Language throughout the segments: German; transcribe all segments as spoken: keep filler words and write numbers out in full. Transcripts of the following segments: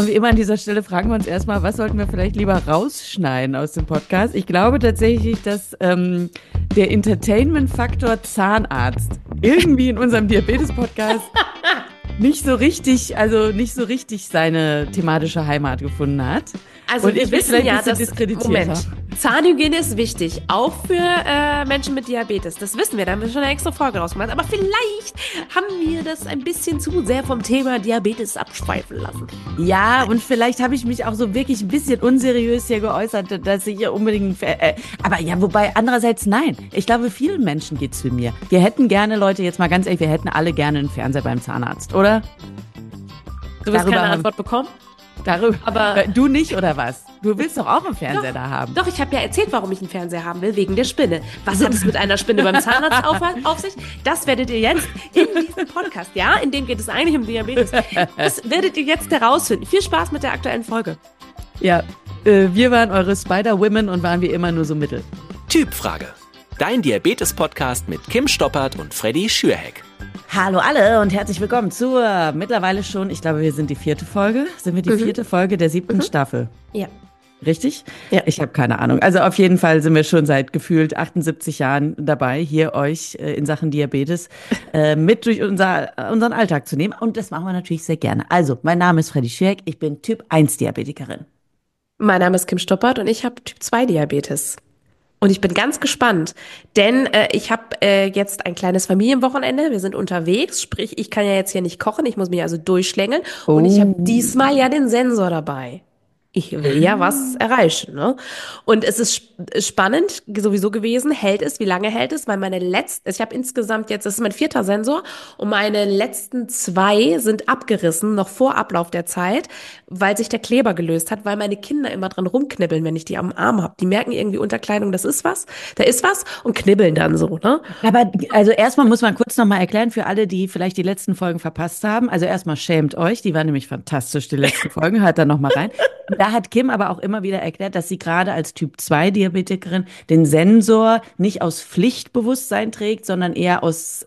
Und wie immer an dieser Stelle fragen wir uns erstmal, was sollten wir vielleicht lieber rausschneiden aus dem Podcast? Ich glaube tatsächlich, dass ähm, der Entertainment-Faktor Zahnarzt irgendwie in unserem Diabetes-Podcast nicht so richtig, also nicht so richtig seine thematische Heimat gefunden hat. Also und wir ich wissen ja, dass, Moment, Moment, Zahnhygiene ist wichtig, auch für äh, Menschen mit Diabetes. Das wissen wir, da haben wir schon eine extra Folge draus gemacht. Aber vielleicht haben wir das ein bisschen zu sehr vom Thema Diabetes abschweifen lassen. Ja, und vielleicht habe ich mich auch so wirklich ein bisschen unseriös hier geäußert, dass ich hier unbedingt, äh, aber ja, wobei andererseits nein. Ich glaube, vielen Menschen geht's wie mir. Wir hätten gerne, Leute, jetzt mal ganz ehrlich, wir hätten alle gerne einen Fernseher beim Zahnarzt, oder? Du wirst keine Antwort bekommen? Darüber. Aber du nicht, oder was? Du willst doch auch einen Fernseher doch, da haben. Doch, ich habe ja erzählt, warum ich einen Fernseher haben will, wegen der Spinne. Was hat es mit einer Spinne beim Zahnarzt auf, auf sich? Das werdet ihr jetzt in diesem Podcast, ja, in dem geht es eigentlich um Diabetes. Das werdet ihr jetzt herausfinden. Viel Spaß mit der aktuellen Folge. Ja, äh, wir waren eure Spider-Women und waren wie immer nur so mittel. Typfrage. Dein Diabetes-Podcast mit Kim Stoppert und Freddy Schürheck. Hallo alle und herzlich willkommen zur mittlerweile schon, ich glaube, wir sind die vierte Folge. Sind wir die mhm. vierte Folge der siebten mhm. Staffel? Ja. Richtig? Ja. Ich habe keine Ahnung. Also auf jeden Fall sind wir schon seit gefühlt achtundsiebzig Jahren dabei, hier euch äh, in Sachen Diabetes äh, mit durch unser, unseren Alltag zu nehmen. Und das machen wir natürlich sehr gerne. Also, mein Name ist Freddy Schürheck, ich bin Typ eins Diabetikerin. Mein Name ist Kim Stoppert und ich habe Typ zwei Diabetes. Und ich bin ganz gespannt, denn äh, ich habe äh, jetzt ein kleines Familienwochenende. Wir sind unterwegs, sprich, ich kann ja jetzt hier nicht kochen, ich muss mich also durchschlängeln. Oh. Und ich habe diesmal ja den Sensor dabei. Ich will ja was erreichen, ne? Und es ist sp- spannend sowieso gewesen, hält es, wie lange hält es? Weil meine letzten, ich habe insgesamt jetzt, das ist mein vierter Sensor und meine letzten zwei sind abgerissen, noch vor Ablauf der Zeit, weil sich der Kleber gelöst hat, weil meine Kinder immer dran rumknibbeln, wenn ich die am Arm habe. Die merken irgendwie unter Kleidung, das ist was, da ist was und knibbeln dann so, ne? Aber also erstmal muss man kurz nochmal erklären für alle, die vielleicht die letzten Folgen verpasst haben. Also erstmal schämt euch, die waren nämlich fantastisch, die letzten Folgen, hört da nochmal rein. Da hat Kim aber auch immer wieder erklärt, dass sie gerade als Typ zwei Diabetikerin den Sensor nicht aus Pflichtbewusstsein trägt, sondern eher aus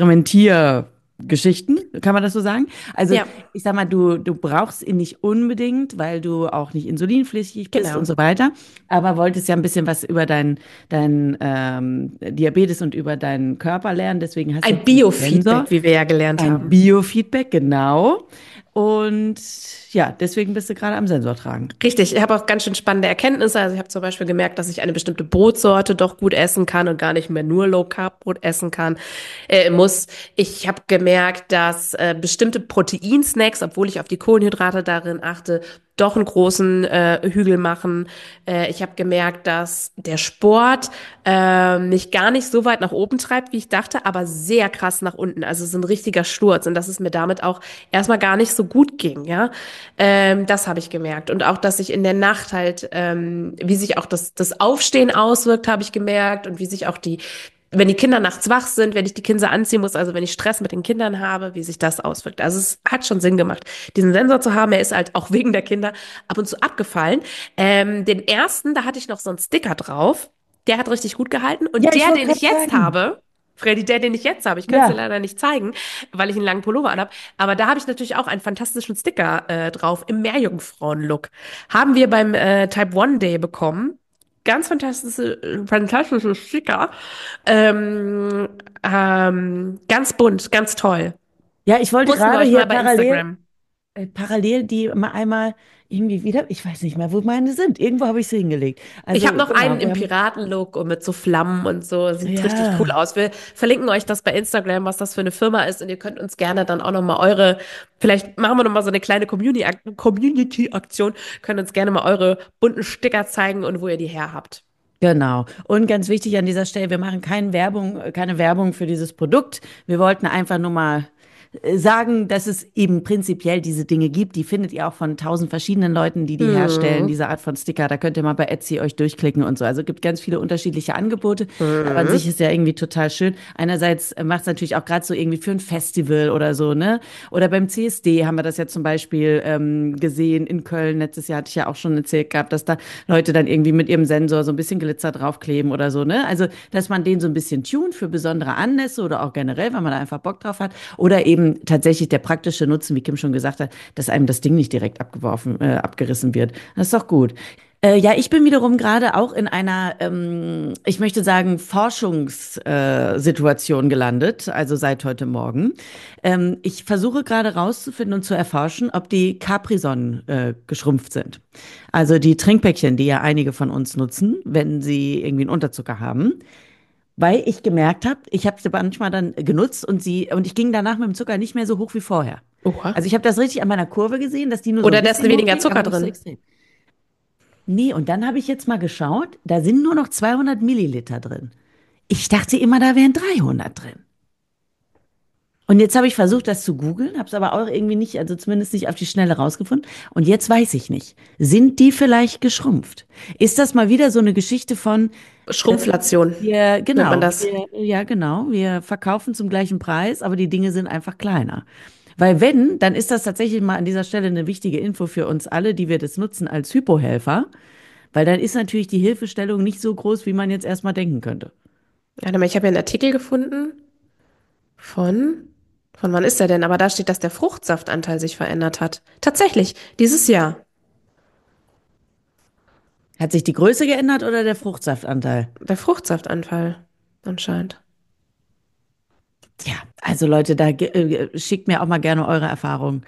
Experimentiergeschichten, kann man das so sagen? Also ja. Ich sag mal, du, du brauchst ihn nicht unbedingt, weil du auch nicht insulinpflichtig bist genau. und so weiter, aber wolltest ja ein bisschen was über dein, dein ähm, Diabetes und über deinen Körper lernen, deswegen hast du ein Biofeedback, wie wir ja gelernt ein haben. Ein Biofeedback, genau. Und ja, deswegen bist du gerade am Sensor tragen. Richtig, ich habe auch ganz schön spannende Erkenntnisse. Also ich habe zum Beispiel gemerkt, dass ich eine bestimmte Brotsorte doch gut essen kann und gar nicht mehr nur Low-Carb-Brot essen kann, äh, muss. Ich habe gemerkt, dass äh, bestimmte Proteinsnacks, obwohl ich auf die Kohlenhydrate darin achte, doch einen großen äh, Hügel machen. Äh, ich habe gemerkt, dass der Sport äh, mich gar nicht so weit nach oben treibt, wie ich dachte, aber sehr krass nach unten. Also es ist ein richtiger Sturz und dass es mir damit auch erstmal gar nicht so gut ging. Ja, ähm, das habe ich gemerkt und auch, dass ich in der Nacht halt, ähm, wie sich auch das das Aufstehen auswirkt, habe ich gemerkt und wie sich auch die wenn die Kinder nachts wach sind, wenn ich die Kinder anziehen muss, also wenn ich Stress mit den Kindern habe, wie sich das auswirkt. Also es hat schon Sinn gemacht, diesen Sensor zu haben. Er ist halt auch wegen der Kinder ab und zu abgefallen. Ähm, den ersten, da hatte ich noch so einen Sticker drauf. Der hat richtig gut gehalten. Und ja, der, ich den ich jetzt sagen. habe, Freddy, der, den ich jetzt habe, ich kann es ja. dir leider nicht zeigen, weil ich einen langen Pullover anhab, aber da habe ich natürlich auch einen fantastischen Sticker äh, drauf im Meerjungfrauen-Look. Haben wir beim äh, Type eins Day bekommen. Ganz fantastische, fantastische Sticker. Ähm, ähm, ganz bunt, ganz toll. Ja, ich wollte Posten wir gerade euch hier mal bei parallel, Instagram. äh, parallel die mal einmal irgendwie wieder, ich weiß nicht mehr, wo meine sind. Irgendwo habe ich sie hingelegt. Also, ich habe noch genau, einen wir im haben- Piratenlook und mit so Flammen und so. Sieht Ja. richtig cool aus. Wir verlinken euch das bei Instagram, was das für eine Firma ist. Und ihr könnt uns gerne dann auch noch mal eure, vielleicht machen wir noch mal so eine kleine Community- Community-Aktion, könnt uns gerne mal eure bunten Sticker zeigen und wo ihr die her habt. Genau. Und ganz wichtig an dieser Stelle, wir machen keine Werbung, keine Werbung für dieses Produkt. Wir wollten einfach nur mal äh, sagen, dass es eben prinzipiell diese Dinge gibt. Die findet ihr auch von tausend verschiedenen Leuten, die die Mhm. herstellen, diese Art von Sticker. Da könnt ihr mal bei Etsy euch durchklicken und so. Also es gibt ganz viele unterschiedliche Angebote. Mhm. Aber an sich ist ja irgendwie total schön. Einerseits macht es natürlich auch gerade so irgendwie für ein Festival oder so, ne? Oder beim C S D haben wir das ja zum Beispiel ähm, gesehen in Köln. Letztes Jahr hatte ich ja auch schon erzählt gehabt, dass da Leute dann irgendwie mit ihrem Sensor so ein bisschen Glitzer draufkleben oder so, ne? Also, dass man den so ein bisschen tunt für besondere Anlässe oder auch generell, wenn man da einfach Bock drauf hat. Oder eben eben tatsächlich der praktische Nutzen, wie Kim schon gesagt hat, dass einem das Ding nicht direkt abgeworfen, äh, abgerissen wird. Das ist doch gut. Äh, ja, ich bin wiederum gerade auch in einer, ähm, ich möchte sagen, Forschungssituation gelandet, also seit heute Morgen. Ähm, ich versuche gerade rauszufinden und zu erforschen, ob die Capri-Sonnen äh, geschrumpft sind. Also die Trinkpäckchen, die ja einige von uns nutzen, wenn sie irgendwie einen Unterzucker haben. Weil ich gemerkt habe, ich habe sie manchmal dann genutzt und sie, und ich ging danach mit dem Zucker nicht mehr so hoch wie vorher. Oha. Also ich habe das richtig an meiner Kurve gesehen, dass die nur so ein Oder da ist bisschen weniger hochging, Zucker aber nicht so drin. extrem. Nee, und dann habe ich jetzt mal geschaut, da sind nur noch zweihundert Milliliter drin. Ich dachte immer, da wären dreihundert drin. Und jetzt habe ich versucht, das zu googeln, habe es aber auch irgendwie nicht, also zumindest nicht auf die Schnelle rausgefunden. Und jetzt weiß ich nicht, sind die vielleicht geschrumpft? Ist das mal wieder so eine Geschichte von, Schrumpflation wir, nennt genau, man das. wir, ja, genau, wir verkaufen zum gleichen Preis, aber die Dinge sind einfach kleiner. Weil wenn, dann ist das tatsächlich mal an dieser Stelle eine wichtige Info für uns alle, die wir das nutzen als Hypohelfer, weil dann ist natürlich die Hilfestellung nicht so groß, wie man jetzt erstmal denken könnte. Warte mal, ich habe ja einen Artikel gefunden von, von wann ist der denn? Aber da steht, dass der Fruchtsaftanteil sich verändert hat. Tatsächlich, dieses Jahr. Hat sich die Größe geändert oder der Fruchtsaftanteil? Der Fruchtsaftanteil anscheinend. Ja, also Leute, da ge- äh, schickt mir auch mal gerne eure Erfahrungen.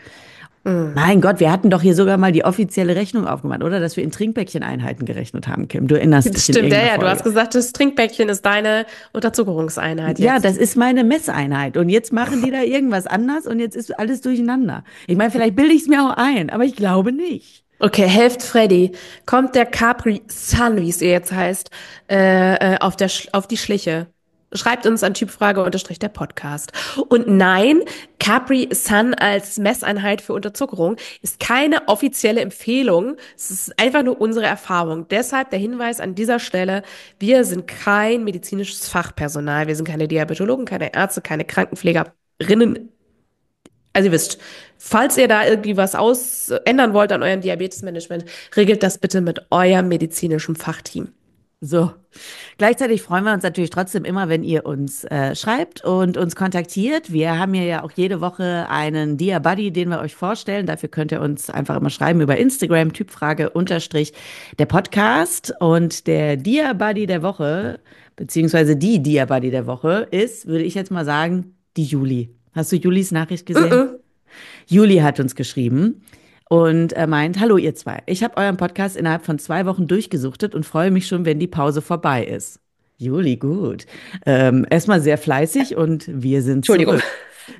Mm. Mein Gott, wir hatten doch hier sogar mal die offizielle Rechnung aufgemacht, oder? Dass wir in Trinkpäckcheneinheiten gerechnet haben, Kim. Du erinnerst dich in Stimmt, ja, irgendeiner ja, du hast Folge. gesagt, das Trinkbäckchen ist deine Unterzuckerungseinheit Ja, jetzt. das ist meine Messeinheit. Und jetzt machen die da irgendwas anders und jetzt ist alles durcheinander. Ich meine, vielleicht bilde ich es mir auch ein, aber ich glaube nicht. Okay, helft Freddy. Kommt der Capri Sun, wie es ihr jetzt heißt, äh, äh, auf der Sch auf die Schliche? Schreibt uns an Typfrage unterstrich der Podcast. Und nein, Capri Sun als Messeinheit für Unterzuckerung ist keine offizielle Empfehlung. Es ist einfach nur unsere Erfahrung. Deshalb der Hinweis an dieser Stelle, wir sind kein medizinisches Fachpersonal. Wir sind keine Diabetologen, keine Ärzte, keine Krankenpflegerinnen. Also ihr wisst, falls ihr da irgendwie was aus ändern wollt an eurem Diabetesmanagement, regelt das bitte mit eurem medizinischen Fachteam. So. Gleichzeitig freuen wir uns natürlich trotzdem immer, wenn ihr uns äh, schreibt und uns kontaktiert. Wir haben hier ja auch jede Woche einen Dia Buddy, den wir euch vorstellen. Dafür könnt ihr uns einfach immer schreiben über Instagram, Typfrage unterstrich der Podcast. Und der Dia Buddy der Woche, beziehungsweise die Dia Buddy der Woche ist, würde ich jetzt mal sagen, die Juli. Hast du Julis Nachricht gesehen? Mm-mm. Juli hat uns geschrieben und er meint, hallo ihr zwei, ich habe euren Podcast innerhalb von zwei Wochen durchgesuchtet und freue mich schon, wenn die Pause vorbei ist. Juli, gut. Ähm, erstmal sehr fleißig und wir sind Entschuldigung. zurück.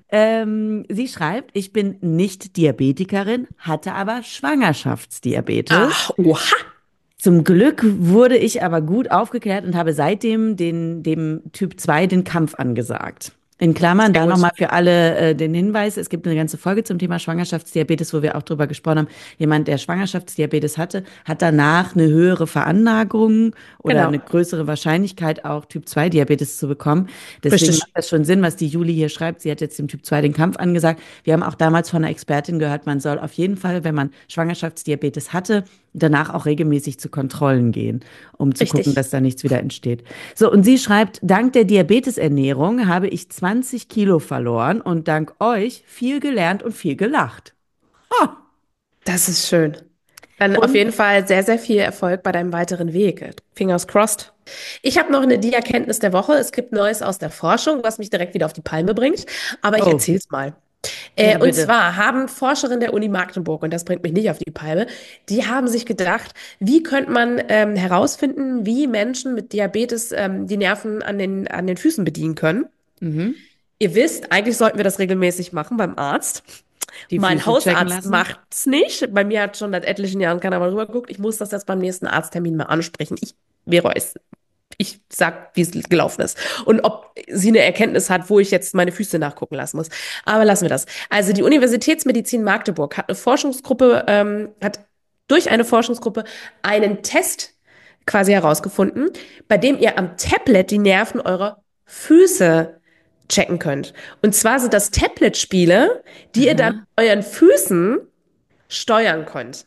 Ähm, sie schreibt, ich bin nicht Diabetikerin, hatte aber Schwangerschaftsdiabetes. Ach, oha. Zum Glück wurde ich aber gut aufgeklärt und habe seitdem den, dem Typ zwei den Kampf angesagt. In Klammern, Sehr da gut. nochmal für alle äh, den Hinweis, es gibt eine ganze Folge zum Thema Schwangerschaftsdiabetes, wo wir auch drüber gesprochen haben. Jemand, der Schwangerschaftsdiabetes hatte, hat danach eine höhere Veranlagung oder Genau. eine größere Wahrscheinlichkeit, auch Typ zwei Diabetes zu bekommen. Deswegen Richtig. macht das schon Sinn, was die Juli hier schreibt. Sie hat jetzt dem Typ zwei den Kampf angesagt. Wir haben auch damals von einer Expertin gehört, man soll auf jeden Fall, wenn man Schwangerschaftsdiabetes hatte, danach auch regelmäßig zu Kontrollen gehen, um zu Richtig. gucken, dass da nichts wieder entsteht. So, und sie schreibt, dank der Diabetesernährung habe ich zwanzig Kilo verloren und dank euch viel gelernt und viel gelacht. Ha! Das ist schön. Dann auf Und jeden Fall sehr, sehr viel Erfolg bei deinem weiteren Weg. Fingers crossed. Ich habe noch eine die Erkenntnis der Woche. Es gibt Neues aus der Forschung, was mich direkt wieder auf die Palme bringt. Aber ich Oh. erzähl's mal. Ja, Äh, und bitte. zwar haben Forscherinnen der Uni Magdeburg, und das bringt mich nicht auf die Palme, die haben sich gedacht, wie könnte man ähm, herausfinden, wie Menschen mit Diabetes ähm, die Nerven an den, an den Füßen bedienen können. Mhm. Ihr wisst, eigentlich sollten wir das regelmäßig machen beim Arzt. Die Mein Füße checken Hausarzt lassen? macht's nicht. Bei mir hat schon seit etlichen Jahren keiner mal rüber geguckt. Ich muss das jetzt beim nächsten Arzttermin mal ansprechen. Ich wäre es. Ich sag, wie es gelaufen ist. Und ob sie eine Erkenntnis hat, wo ich jetzt meine Füße nachgucken lassen muss. Aber lassen wir das. Also die Universitätsmedizin Magdeburg hat eine Forschungsgruppe, ähm, hat durch eine Forschungsgruppe einen Test quasi herausgefunden, bei dem ihr am Tablet die Nerven eurer Füße checken könnt. Und zwar sind das Tablet-Spiele, die ihr dann mit euren Füßen steuern könnt.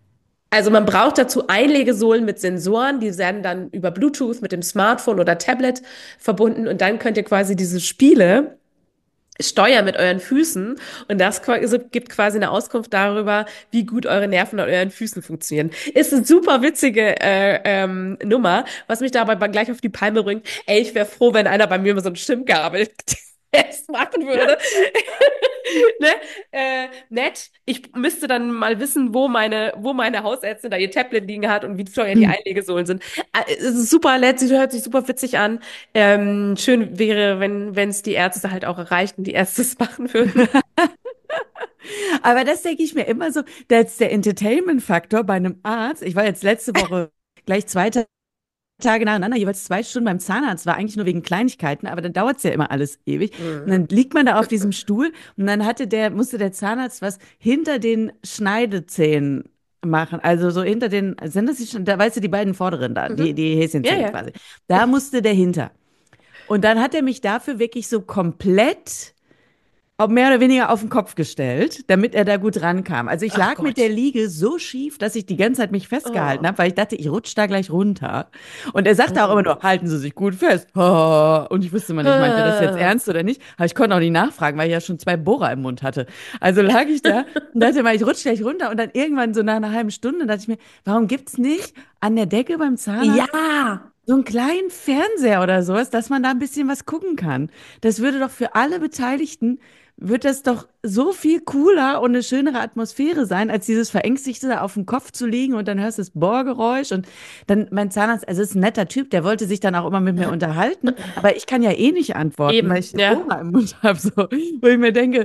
Also man braucht dazu Einlegesohlen mit Sensoren, die werden dann über Bluetooth mit dem Smartphone oder Tablet verbunden und dann könnt ihr quasi diese Spiele steuern mit euren Füßen und das qua- so gibt quasi eine Auskunft darüber, wie gut eure Nerven an euren Füßen funktionieren. Ist eine super witzige äh, ähm, Nummer, was mich dabei gleich auf die Palme bringt. Ey, ich wäre froh, wenn einer bei mir mal so ein Stimmgabel Test machen würde. Ne? Äh, nett. Ich müsste dann mal wissen, wo meine, wo meine Hausärztin da ihr Tablet liegen hat und wie teuer die Einlegesohlen sind. Äh, es ist super nett, sie hört sich super witzig an. Ähm, schön wäre, wenn wenn es die Ärzte halt auch erreicht und die Ärzte es machen würden. Aber das denke ich mir immer so, dass der Entertainment-Faktor bei einem Arzt, ich war jetzt letzte Woche gleich zwei Tage nacheinander, jeweils zwei Stunden beim Zahnarzt, war eigentlich nur wegen Kleinigkeiten, aber dann dauert es ja immer alles ewig. Und Mhm. dann liegt man da auf diesem Stuhl und dann hatte der, musste der Zahnarzt was hinter den Schneidezähnen machen. Also so hinter den, sind das die, Schn- da weißt du, die beiden vorderen da, die, Mhm. die Ja, Häschenzähne ja. quasi. Da musste der hinter. Und dann hat er mich dafür wirklich so komplett auch mehr oder weniger auf den Kopf gestellt, damit er da gut rankam. Also ich Ach lag mit der Gott. Liege so schief, dass ich die ganze Zeit mich festgehalten Oh. habe, weil ich dachte, ich rutsche da gleich runter. Und er sagte auch immer Oh. nur, halten Sie sich gut fest. Und ich wusste immer nicht, meint er das jetzt Ah. ernst oder nicht? Aber ich konnte auch nicht nachfragen, weil ich ja schon zwei Bohrer im Mund hatte. Also lag ich da und dachte mal, ich rutsche gleich runter. Und dann irgendwann so nach einer halben Stunde dachte ich mir, warum gibt's nicht an der Decke beim Zahnarzt Ja. so einen kleinen Fernseher oder sowas, dass man da ein bisschen was gucken kann? Das würde doch für alle Beteiligten, wird das doch so viel cooler und eine schönere Atmosphäre sein, als dieses Verängstigte da auf dem Kopf zu liegen und dann hörst du das Bohrgeräusch und dann mein Zahnarzt, also ist ein netter Typ, der wollte sich dann auch immer mit mir unterhalten, aber ich kann ja eh nicht antworten, weil Eben, ich den ja. Bohrer im Mund habe, so, wo ich mir denke,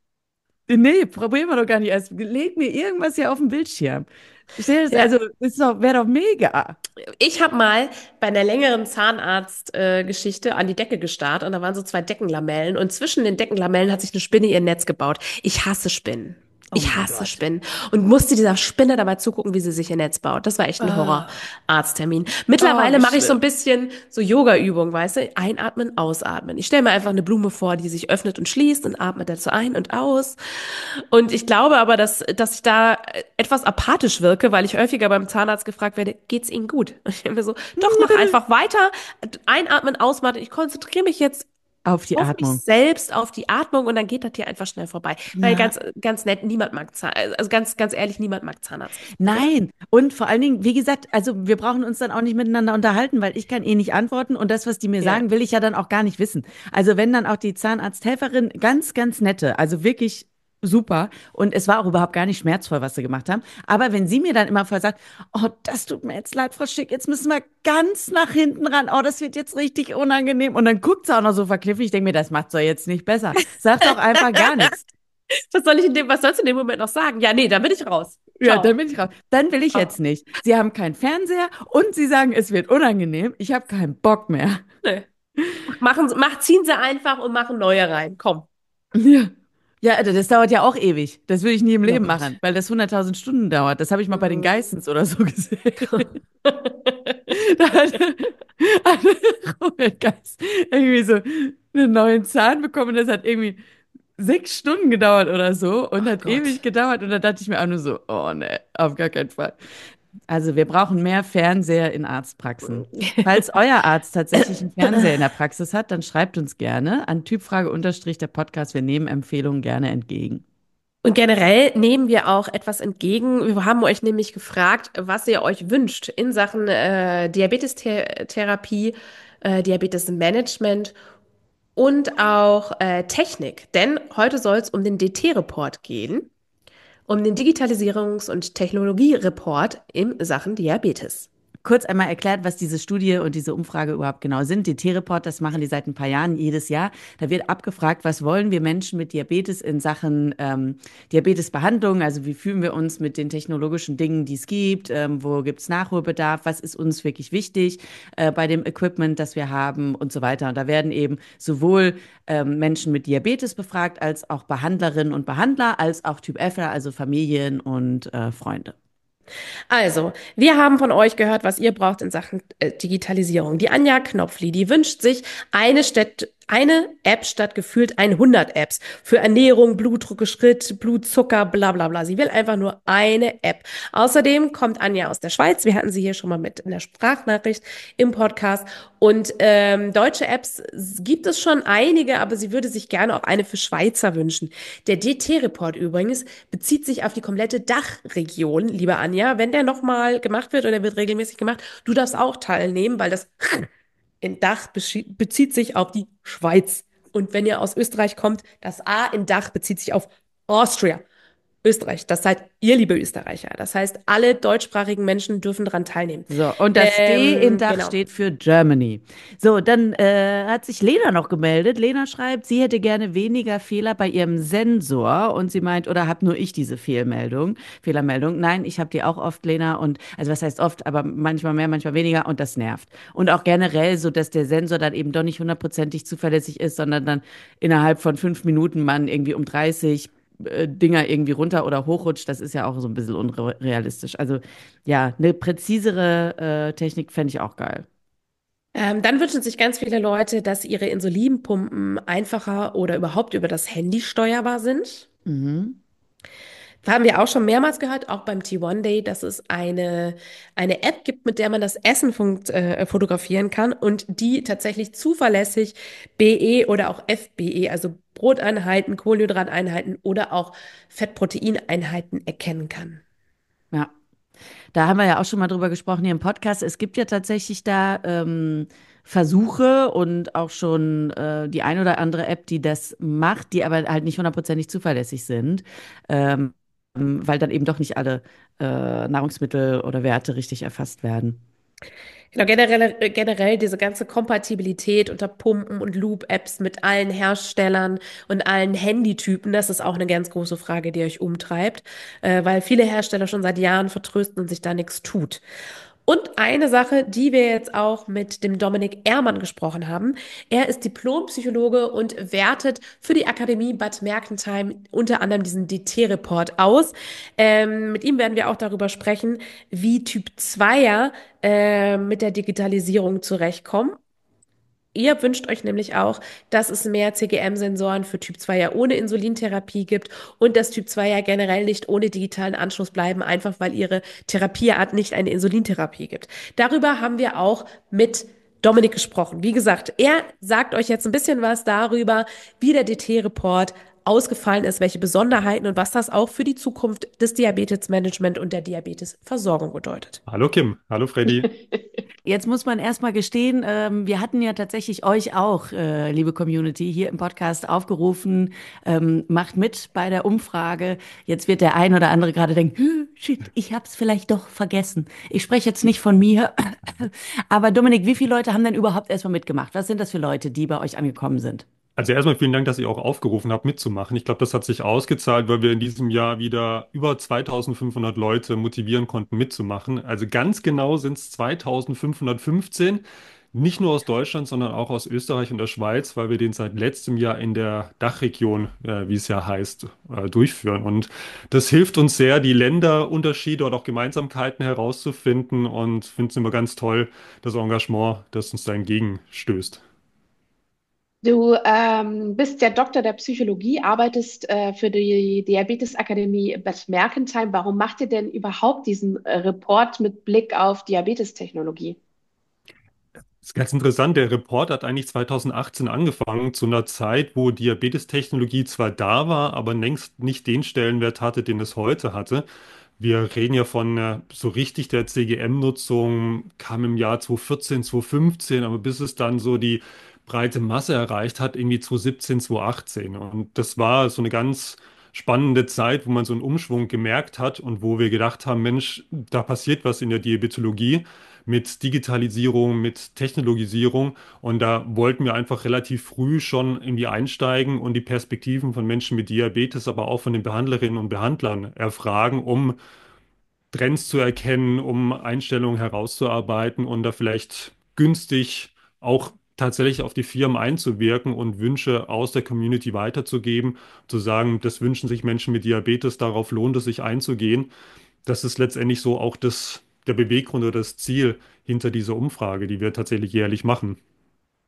nee, probieren wir doch gar nicht erst, leg mir irgendwas hier auf dem Bildschirm. Stell das, Ja. also, das ist doch, wäre doch mega. Ich habe mal bei einer längeren Zahnarzt-Geschichte äh, Geschichte an die Decke gestarrt und da waren so zwei Deckenlamellen und zwischen den Deckenlamellen hat sich eine Spinne ihr Netz gebaut. Ich hasse Spinnen. Oh Ich mein hasse Gott. Spinnen und musste dieser Spinne dabei zugucken, wie sie sich ihr Netz baut. Das war echt ein Ah. Horrorarzttermin. Oh, Mittlerweile wie mache ich so schlimm. ein bisschen so Yoga-Übungen, weißt du? Einatmen, ausatmen. Ich stelle mir einfach eine Blume vor, die sich öffnet und schließt und atme dazu ein und aus. Und ich glaube aber, dass, dass ich da etwas apathisch wirke, weil ich häufiger beim Zahnarzt gefragt werde, geht's Ihnen gut? Und ich denke mir so, doch, mach einfach weiter. Einatmen, ausatmen. Ich konzentriere mich jetzt Auf die auf mich Atmung. selbst, auf die Atmung und dann geht das hier einfach schnell vorbei. Weil Ja. ganz, ganz nett, niemand mag Zahnarzt, also ganz, ganz ehrlich, niemand mag Zahnarztgespräche. Nein, und vor allen Dingen, wie gesagt, also wir brauchen uns dann auch nicht miteinander unterhalten, weil ich kann eh nicht antworten und das, was die mir Ja. sagen, will ich ja dann auch gar nicht wissen. Also wenn dann auch die Zahnarzthelferin ganz, ganz nette, also wirklich super und es war auch überhaupt gar nicht schmerzvoll, was sie gemacht haben. Aber wenn sie mir dann immer voll sagt, oh, das tut mir jetzt leid, Frau Schick, jetzt müssen wir ganz nach hinten ran, oh, das wird jetzt richtig unangenehm und dann guckt sie auch noch so verkniffen, ich denke mir, das macht's doch jetzt nicht besser. Sag doch einfach gar nichts. Was soll ich in dem, was sollst du in dem Moment noch sagen? Ja, nee, dann bin ich raus. Ja, dann Ciao. bin ich raus. Dann will ich Ciao. jetzt nicht. Sie haben keinen Fernseher und Sie sagen, es wird unangenehm. Ich habe keinen Bock mehr. Nee. Machen, Sie- mach, ziehen Sie einfach und machen neue rein. Komm. Ja. Ja, also das dauert ja auch ewig. Das würde ich nie im Oh Leben Gott. machen, weil das hunderttausend Stunden dauert. Das habe ich mal bei den Mhm. Geissens oder so gesehen. Da hat, hat Robert Geiss irgendwie so einen neuen Zahn bekommen. Das hat irgendwie sechs Stunden gedauert oder so und Oh hat ewig Gott. gedauert. Und da dachte ich mir auch nur so, oh ne, auf gar keinen Fall. Also wir brauchen mehr Fernseher in Arztpraxen. Falls euer Arzt tatsächlich einen Fernseher in der Praxis hat, dann schreibt uns gerne an Typfrage unterstrich der Podcast. Wir nehmen Empfehlungen gerne entgegen. Und generell nehmen wir auch etwas entgegen. Wir haben euch nämlich gefragt, was ihr euch wünscht in Sachen äh, Diabetestherapie, äh, Diabetesmanagement und auch äh, Technik. Denn heute soll es um den D T-Report gehen, um den Digitalisierungs- und Technologiereport in Sachen Diabetes. Kurz einmal erklärt, was diese Studie und diese Umfrage überhaupt genau sind. Die T-Report, das machen die seit ein paar Jahren jedes Jahr. Da wird abgefragt, was wollen wir Menschen mit Diabetes in Sachen ähm, Diabetesbehandlung, also wie fühlen wir uns mit den technologischen Dingen, die es gibt, ähm, wo gibt es Nachholbedarf, was ist uns wirklich wichtig äh, bei dem Equipment, das wir haben und so weiter. Und da werden eben sowohl ähm, Menschen mit Diabetes befragt, als auch Behandlerinnen und Behandler, als auch Typ Fler, also Familien und äh, Freunde. Also, wir haben von euch gehört, was ihr braucht in Sachen äh, Digitalisierung. Die Anja Knopfli, die wünscht sich eine, Städt eine App statt gefühlt hundert Apps für Ernährung, Blutdruck, Schritt, Blutzucker, bla bla bla. Sie will einfach nur eine App. Außerdem kommt Anja aus der Schweiz. Wir hatten sie hier schon mal mit in der Sprachnachricht im Podcast. Und ähm, deutsche Apps gibt es schon einige, aber sie würde sich gerne auch eine für Schweizer wünschen. Der D T-Report übrigens bezieht sich auf die komplette Dachregion, liebe Anja. Wenn der nochmal gemacht wird oder wird regelmäßig gemacht, du darfst auch teilnehmen, weil das in Dach beschi- bezieht sich auf die Schweiz. Und wenn ihr aus Österreich kommt, das A in Dach bezieht sich auf Austria. Österreich. Das seid ihr, liebe Österreicher. Das heißt, alle deutschsprachigen Menschen dürfen daran teilnehmen. So, und das D in Ähm, Dach genau. steht für Germany. So, dann äh, hat sich Lena noch gemeldet. Lena schreibt, sie hätte gerne weniger Fehler bei ihrem Sensor und sie meint, oder habe nur ich diese Fehlmeldung, Fehlermeldung? Nein, ich habe die auch oft, Lena, und also was heißt oft, aber manchmal mehr, manchmal weniger und das nervt. Und auch generell so, dass der Sensor dann eben doch nicht hundertprozentig zuverlässig ist, sondern dann innerhalb von fünf Minuten man irgendwie um dreißig äh, Dinger irgendwie runter oder hochrutscht, das ist ja auch so ein bisschen unrealistisch. Also ja, eine präzisere äh, Technik fände ich auch geil. Ähm, dann wünschen sich ganz viele Leute, dass ihre Insulinpumpen einfacher oder überhaupt über das Handy steuerbar sind. Mhm. Da haben wir auch schon mehrmals gehört, auch beim T eins Day, dass es eine, eine App gibt, mit der man das Essen funkt, äh, fotografieren kann und die tatsächlich zuverlässig B E oder auch F B E, also Broteinheiten, Kohlenhydrateinheiten oder auch Fettproteineinheiten erkennen kann. Ja, da haben wir ja auch schon mal drüber gesprochen hier im Podcast. Es gibt ja tatsächlich da ähm, Versuche und auch schon äh, die ein oder andere App, die das macht, die aber halt nicht hundertprozentig zuverlässig sind, ähm, weil dann eben doch nicht alle äh, Nahrungsmittel oder Werte richtig erfasst werden. Genau, generell, äh, generell diese ganze Kompatibilität unter Pumpen und Loop-Apps mit allen Herstellern und allen Handytypen, das ist auch eine ganz große Frage, die euch umtreibt, äh, weil viele Hersteller schon seit Jahren vertrösten und sich da nichts tut. Und eine Sache, die wir jetzt auch mit dem Dominik Ehrmann gesprochen haben. Er ist Diplompsychologe und wertet für die Akademie Bad Mergentheim unter anderem diesen D T-Report aus. Ähm, mit ihm werden wir auch darüber sprechen, wie Typ Zweier äh, mit der Digitalisierung zurechtkommen. Ihr wünscht euch nämlich auch, dass es mehr C G M-Sensoren für Typ Zweier ohne Insulintherapie gibt und dass Typ Zweier generell nicht ohne digitalen Anschluss bleiben, einfach weil ihre Therapieart nicht eine Insulintherapie gibt. Darüber haben wir auch mit Dominik gesprochen. Wie gesagt, er sagt euch jetzt ein bisschen was darüber, wie der D T-Report ausgefallen ist, welche Besonderheiten und was das auch für die Zukunft des Diabetesmanagement und der Diabetesversorgung bedeutet. Hallo Kim, hallo Freddy. Jetzt muss man erstmal gestehen, ähm, wir hatten ja tatsächlich euch auch, äh, liebe Community, hier im Podcast aufgerufen, ähm, macht mit bei der Umfrage. Jetzt wird der ein oder andere gerade denken, "Hm, shit, ich hab's vielleicht doch vergessen. Ich spreche jetzt nicht von mir. Aber Dominik, wie viele Leute haben denn überhaupt erstmal mitgemacht? Was sind das für Leute, die bei euch angekommen sind? Also erstmal vielen Dank, dass ihr auch aufgerufen habt, mitzumachen. Ich glaube, das hat sich ausgezahlt, weil wir in diesem Jahr wieder über zweitausendfünfhundert Leute motivieren konnten, mitzumachen. Also ganz genau sind es zweitausendfünfhundertfünfzehn, nicht nur aus Deutschland, sondern auch aus Österreich und der Schweiz, weil wir den seit letztem Jahr in der Dachregion, äh, wie es ja heißt, äh, durchführen. Und das hilft uns sehr, die Länderunterschiede oder auch Gemeinsamkeiten herauszufinden und finde es immer ganz toll, das Engagement, das uns da entgegenstößt. Du ähm, bist ja Doktor der Psychologie, arbeitest äh, für die Diabetesakademie Bad Mergentheim. Warum macht ihr denn überhaupt diesen äh, Report mit Blick auf Diabetestechnologie? Das ist ganz interessant. Der Report hat eigentlich zweitausendachtzehn angefangen, zu einer Zeit, wo Diabetestechnologie zwar da war, aber längst nicht den Stellenwert hatte, den es heute hatte. Wir reden ja von äh, so richtig der C G M-Nutzung, kam im Jahr zweitausendvierzehn, zweitausendfünfzehn, aber bis es dann so die breite Masse erreicht hat, irgendwie zweitausendsiebzehn, zweitausendachtzehn. Und das war so eine ganz spannende Zeit, wo man so einen Umschwung gemerkt hat und wo wir gedacht haben, Mensch, da passiert was in der Diabetologie mit Digitalisierung, mit Technologisierung. Und da wollten wir einfach relativ früh schon irgendwie einsteigen und die Perspektiven von Menschen mit Diabetes, aber auch von den Behandlerinnen und Behandlern erfragen, um Trends zu erkennen, um Einstellungen herauszuarbeiten und da vielleicht günstig auch tatsächlich auf die Firmen einzuwirken und Wünsche aus der Community weiterzugeben, zu sagen, das wünschen sich Menschen mit Diabetes, darauf lohnt es sich einzugehen. Das ist letztendlich so auch das, der Beweggrund oder das Ziel hinter dieser Umfrage, die wir tatsächlich jährlich machen.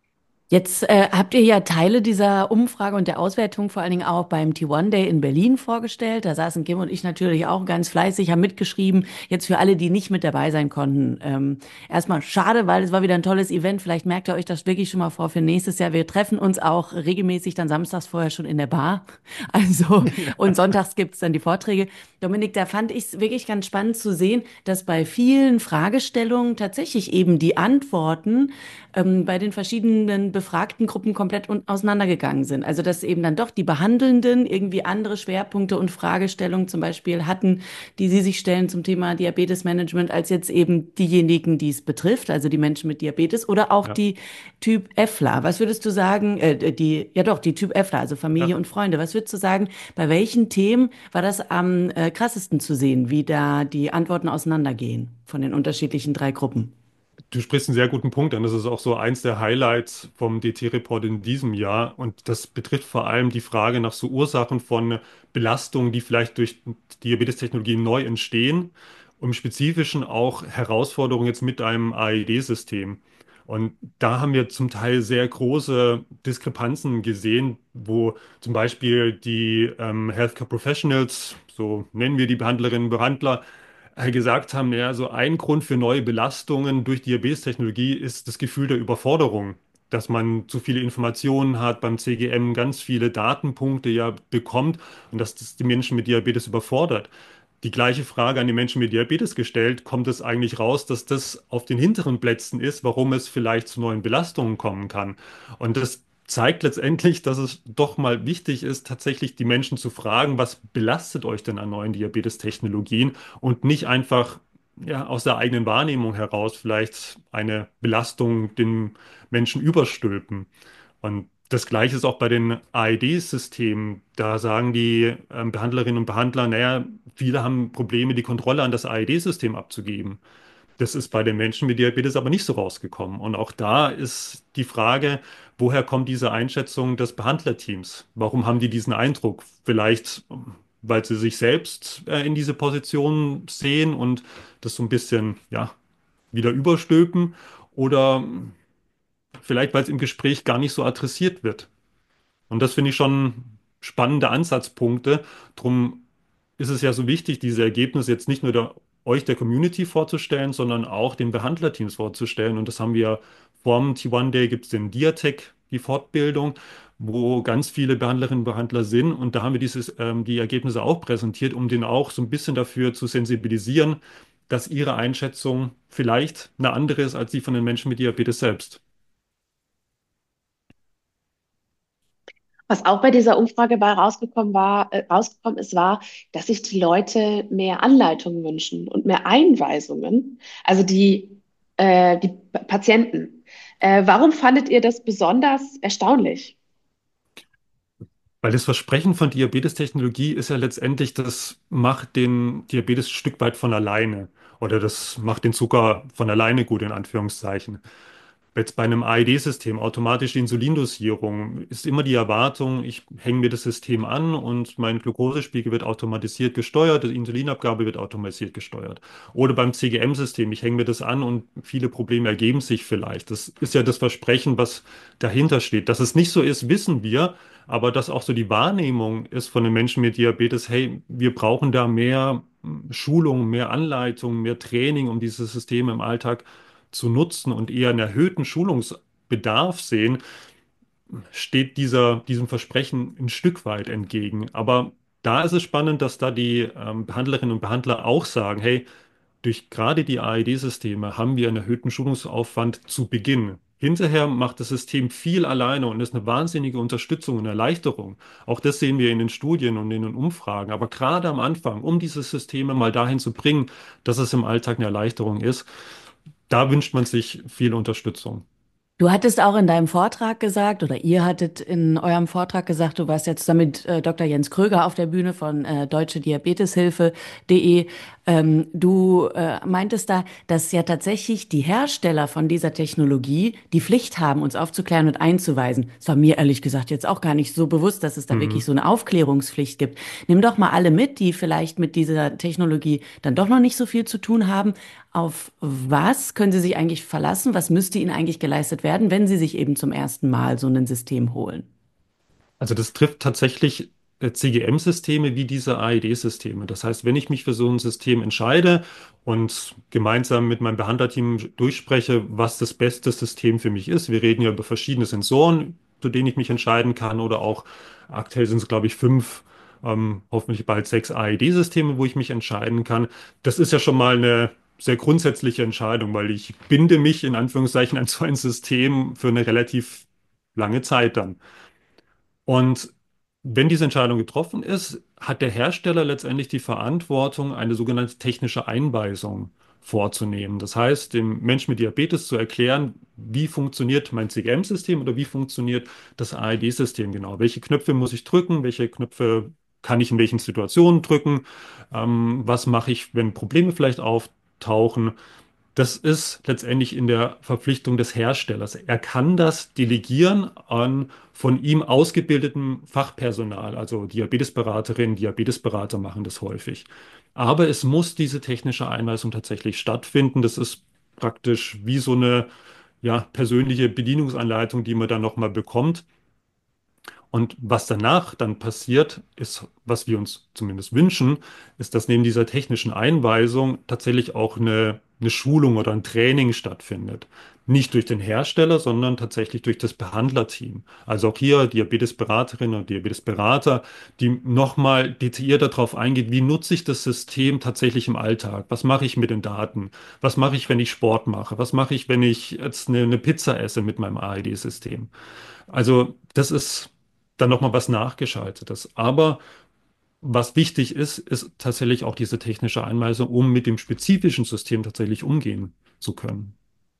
Jetzt äh, habt ihr ja Teile dieser Umfrage und der Auswertung vor allen Dingen auch beim T eins Day in Berlin vorgestellt. Da saßen Kim und ich natürlich auch ganz fleißig, haben mitgeschrieben. Jetzt für alle, die nicht mit dabei sein konnten. Ähm, erstmal schade, weil es war wieder ein tolles Event. Vielleicht merkt ihr euch das wirklich schon mal vor für nächstes Jahr. Wir treffen uns auch regelmäßig dann samstags vorher schon in der Bar. Also, und sonntags gibt's dann die Vorträge. Dominik, da fand ich es wirklich ganz spannend zu sehen, dass bei vielen Fragestellungen tatsächlich eben die Antworten ähm, bei den verschiedenen befragten Gruppen komplett un- auseinandergegangen sind. Also dass eben dann doch die Behandelnden irgendwie andere Schwerpunkte und Fragestellungen zum Beispiel hatten, die sie sich stellen zum Thema Diabetesmanagement, als jetzt eben diejenigen, die es betrifft, also die Menschen mit Diabetes oder auch Ja, die Typ-Fler. Was würdest du sagen, äh, die, ja doch, die Typ-Fler, also Familie ja. und Freunde. Was würdest du sagen, bei welchen Themen war das am äh, krassesten zu sehen, wie da die Antworten auseinandergehen von den unterschiedlichen drei Gruppen? Du sprichst einen sehr guten Punkt an. Das ist auch so eins der Highlights vom D T-Report in diesem Jahr. Und das betrifft vor allem die Frage nach so Ursachen von Belastungen, die vielleicht durch Diabetestechnologien neu entstehen. Und im Spezifischen auch Herausforderungen jetzt mit einem A E D-System. Und da haben wir zum Teil sehr große Diskrepanzen gesehen, wo zum Beispiel die ähm, Healthcare Professionals, so nennen wir die Behandlerinnen und Behandler, äh, gesagt haben, ja, so ein Grund für neue Belastungen durch Diabetestechnologie ist das Gefühl der Überforderung, dass man zu viele Informationen hat, beim C G M ganz viele Datenpunkte ja bekommt und dass das die Menschen mit Diabetes überfordert. Die gleiche Frage an die Menschen mit Diabetes gestellt, kommt es eigentlich raus, dass das auf den hinteren Plätzen ist, warum es vielleicht zu neuen Belastungen kommen kann. Und das zeigt letztendlich, dass es doch mal wichtig ist, tatsächlich die Menschen zu fragen, was belastet euch denn an neuen Diabetestechnologien und nicht einfach ja, aus der eigenen Wahrnehmung heraus vielleicht eine Belastung den Menschen überstülpen. Und das Gleiche ist auch bei den A E D-Systemen. Da sagen die ähm, Behandlerinnen und Behandler, naja, viele haben Probleme, die Kontrolle an das A E D-System abzugeben. Das ist bei den Menschen mit Diabetes aber nicht so rausgekommen. Und auch da ist die Frage, woher kommt diese Einschätzung des Behandlerteams? Warum haben die diesen Eindruck? Vielleicht, ähm, weil sie sich selbst äh, in diese Position sehen und das so ein bisschen, ja, wieder überstülpen oder vielleicht, weil es im Gespräch gar nicht so adressiert wird. Und das finde ich schon spannende Ansatzpunkte. Drum ist es ja so wichtig, diese Ergebnisse jetzt nicht nur der, euch, der Community vorzustellen, sondern auch den Behandlerteams vorzustellen. Und das haben wir vorm T eins Day, gibt es den Diatec, die Fortbildung, wo ganz viele Behandlerinnen und Behandler sind. Und da haben wir dieses, ähm, die Ergebnisse auch präsentiert, um den auch so ein bisschen dafür zu sensibilisieren, dass ihre Einschätzung vielleicht eine andere ist als die von den Menschen mit Diabetes selbst. Was auch bei dieser Umfrage bei rausgekommen war, äh, rausgekommen ist, war, dass sich die Leute mehr Anleitungen wünschen und mehr Einweisungen. Also die, äh, die Pa- Patienten. Äh, warum fandet ihr das besonders erstaunlich? Weil das Versprechen von Diabetestechnologie ist ja letztendlich, das macht den Diabetes ein Stück weit von alleine. Oder das macht den Zucker von alleine gut, in Anführungszeichen. Jetzt bei einem A E D-System, automatische Insulindosierung, ist immer die Erwartung, ich hänge mir das System an und mein Glukosespiegel wird automatisiert gesteuert, die Insulinabgabe wird automatisiert gesteuert. Oder beim C G M-System, ich hänge mir das an und viele Probleme ergeben sich vielleicht. Das ist ja das Versprechen, was dahinter steht. Dass es nicht so ist, wissen wir, aber dass auch so die Wahrnehmung ist von den Menschen mit Diabetes, hey, wir brauchen da mehr Schulung, mehr Anleitung, mehr Training, um dieses System im Alltag zu nutzen und eher einen erhöhten Schulungsbedarf sehen, steht dieser, diesem Versprechen ein Stück weit entgegen. Aber da ist es spannend, dass da die ähm, Behandlerinnen und Behandler auch sagen, hey, durch gerade die A E D-Systeme haben wir einen erhöhten Schulungsaufwand zu Beginn. Hinterher macht das System viel alleine und ist eine wahnsinnige Unterstützung und Erleichterung. Auch das sehen wir in den Studien und in den Umfragen. Aber gerade am Anfang, um diese Systeme mal dahin zu bringen, dass es im Alltag eine Erleichterung ist, da wünscht man sich viel Unterstützung. Du hattest auch in deinem Vortrag gesagt, oder ihr hattet in eurem Vortrag gesagt, du warst jetzt zusammen mit äh, Doktor Jens Kröger auf der Bühne von äh, deutsche Diabeteshilfe punkt de. Ähm, du äh, meintest da, dass ja tatsächlich die Hersteller von dieser Technologie die Pflicht haben, uns aufzuklären und einzuweisen. Das war mir ehrlich gesagt jetzt auch gar nicht so bewusst, dass es da wirklich Mhm. so eine Aufklärungspflicht gibt. Nimm doch mal alle mit, die vielleicht mit dieser Technologie dann doch noch nicht so viel zu tun haben. Auf was können sie sich eigentlich verlassen? Was müsste ihnen eigentlich geleistet werden, wenn sie sich eben zum ersten Mal so ein System holen? Also das trifft tatsächlich äh, C G M-Systeme wie diese A E D-Systeme. Das heißt, wenn ich mich für so ein System entscheide und gemeinsam mit meinem Behandlerteam durchspreche, was das beste System für mich ist, wir reden ja über verschiedene Sensoren, zu denen ich mich entscheiden kann, oder auch aktuell sind es, glaube ich, fünf, ähm, hoffentlich bald sechs A E D-Systeme, wo ich mich entscheiden kann. Das ist ja schon mal eine sehr grundsätzliche Entscheidung, weil ich binde mich in Anführungszeichen an so ein System für eine relativ lange Zeit dann. Und wenn diese Entscheidung getroffen ist, hat der Hersteller letztendlich die Verantwortung, eine sogenannte technische Einweisung vorzunehmen. Das heißt, dem Menschen mit Diabetes zu erklären, wie funktioniert mein C G M-System oder wie funktioniert das A E D-System genau. Welche Knöpfe muss ich drücken? Welche Knöpfe kann ich in welchen Situationen drücken? Ähm, was mache ich, wenn Probleme vielleicht auftauchen? Das ist letztendlich in der Verpflichtung des Herstellers. Er kann das delegieren an von ihm ausgebildetem Fachpersonal, also Diabetesberaterinnen, Diabetesberater machen das häufig. Aber es muss diese technische Einweisung tatsächlich stattfinden. Das ist praktisch wie so eine ja, persönliche Bedienungsanleitung, die man dann nochmal bekommt. Und was danach dann passiert, ist, was wir uns zumindest wünschen, ist, dass neben dieser technischen Einweisung tatsächlich auch eine, eine Schulung oder ein Training stattfindet. Nicht durch den Hersteller, sondern tatsächlich durch das Behandlerteam. Also auch hier Diabetesberaterinnen und Diabetesberater, die nochmal detaillierter darauf eingeht, wie nutze ich das System tatsächlich im Alltag? Was mache ich mit den Daten? Was mache ich, wenn ich Sport mache? Was mache ich, wenn ich jetzt eine, eine Pizza esse mit meinem A E D-System? Also das ist dann nochmal was Nachgeschaltetes. Aber was wichtig ist, ist tatsächlich auch diese technische Einweisung, um mit dem spezifischen System tatsächlich umgehen zu können.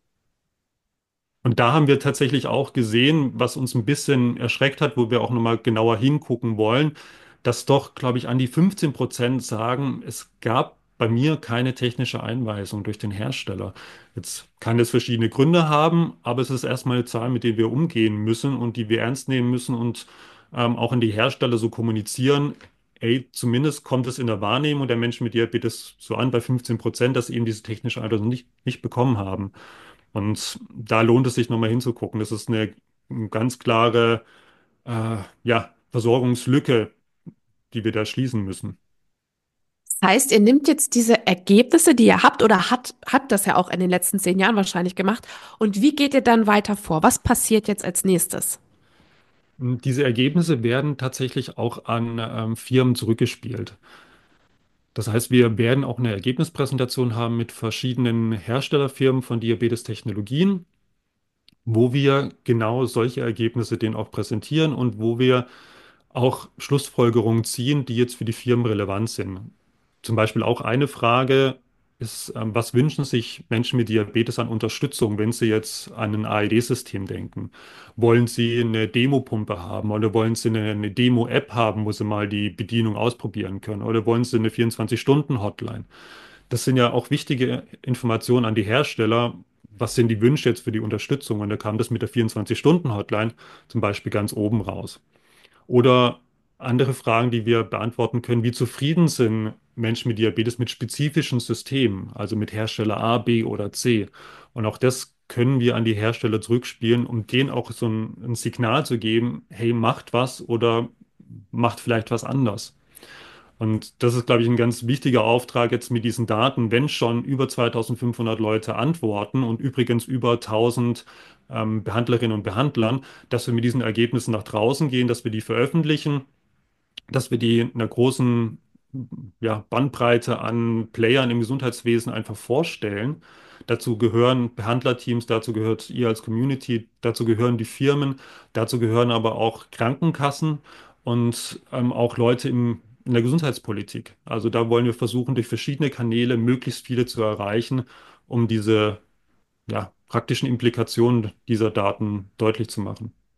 Und da haben wir tatsächlich auch gesehen, was uns ein bisschen erschreckt hat, wo wir auch nochmal genauer hingucken wollen, dass doch, glaube ich, an die fünfzehn Prozent sagen, es gab bei mir keine technische Einweisung durch den Hersteller. Jetzt kann es verschiedene Gründe haben, aber es ist erstmal eine Zahl, mit der wir umgehen müssen und die wir ernst nehmen müssen und ähm, auch an die Hersteller so kommunizieren. Ey, zumindest kommt es in der Wahrnehmung der Menschen mit Diabetes so an bei fünfzehn Prozent, dass sie eben diese technische Einweisung nicht, nicht bekommen haben. Und da lohnt es sich nochmal hinzugucken. Das ist eine ganz klare, äh, ja, Versorgungslücke, die wir da schließen müssen. Das heißt, ihr nehmt jetzt diese Ergebnisse, die ihr habt, oder hat, hat das ja auch in den letzten zehn Jahren wahrscheinlich gemacht. Und wie geht ihr dann weiter vor? Was passiert jetzt als nächstes? Diese Ergebnisse werden tatsächlich auch an ähm, Firmen zurückgespielt. Das heißt, wir werden auch eine Ergebnispräsentation haben mit verschiedenen Herstellerfirmen von Diabetes-Technologien, wo wir genau solche Ergebnisse denen auch präsentieren und wo wir auch Schlussfolgerungen ziehen, die jetzt für die Firmen relevant sind. Zum Beispiel auch eine Frage ist, ähm, was wünschen sich Menschen mit Diabetes an Unterstützung, wenn sie jetzt an ein A E D-System denken? Wollen sie eine Demopumpe haben oder wollen sie eine, eine Demo-App haben, wo sie mal die Bedienung ausprobieren können? Oder wollen sie eine vierundzwanzig-Stunden-Hotline? Das sind ja auch wichtige Informationen an die Hersteller. Was sind die Wünsche jetzt für die Unterstützung? Und da kam das mit der vierundzwanzig-Stunden-Hotline zum Beispiel ganz oben raus. Oder andere Fragen, die wir beantworten können, wie zufrieden sind Menschen mit Diabetes mit spezifischen Systemen, also mit Hersteller A, B oder C. Und auch das können wir an die Hersteller zurückspielen, um denen auch so ein, ein Signal zu geben, hey, macht was oder macht vielleicht was anders. Und das ist, glaube ich, ein ganz wichtiger Auftrag jetzt mit diesen Daten, wenn schon über zweitausendfünfhundert Leute antworten und übrigens über tausend ähm, Behandlerinnen und Behandlern, dass wir mit diesen Ergebnissen nach draußen gehen, dass wir die veröffentlichen, dass wir die in einer großen ja, Bandbreite an Playern im Gesundheitswesen einfach vorstellen. Dazu gehören Behandlerteams, dazu gehört ihr als Community, dazu gehören die Firmen, dazu gehören aber auch Krankenkassen und ähm, auch Leute im, in der Gesundheitspolitik. Also da wollen wir versuchen, durch verschiedene Kanäle möglichst viele zu erreichen, um diese ja, praktischen Implikationen dieser Daten deutlich zu machen.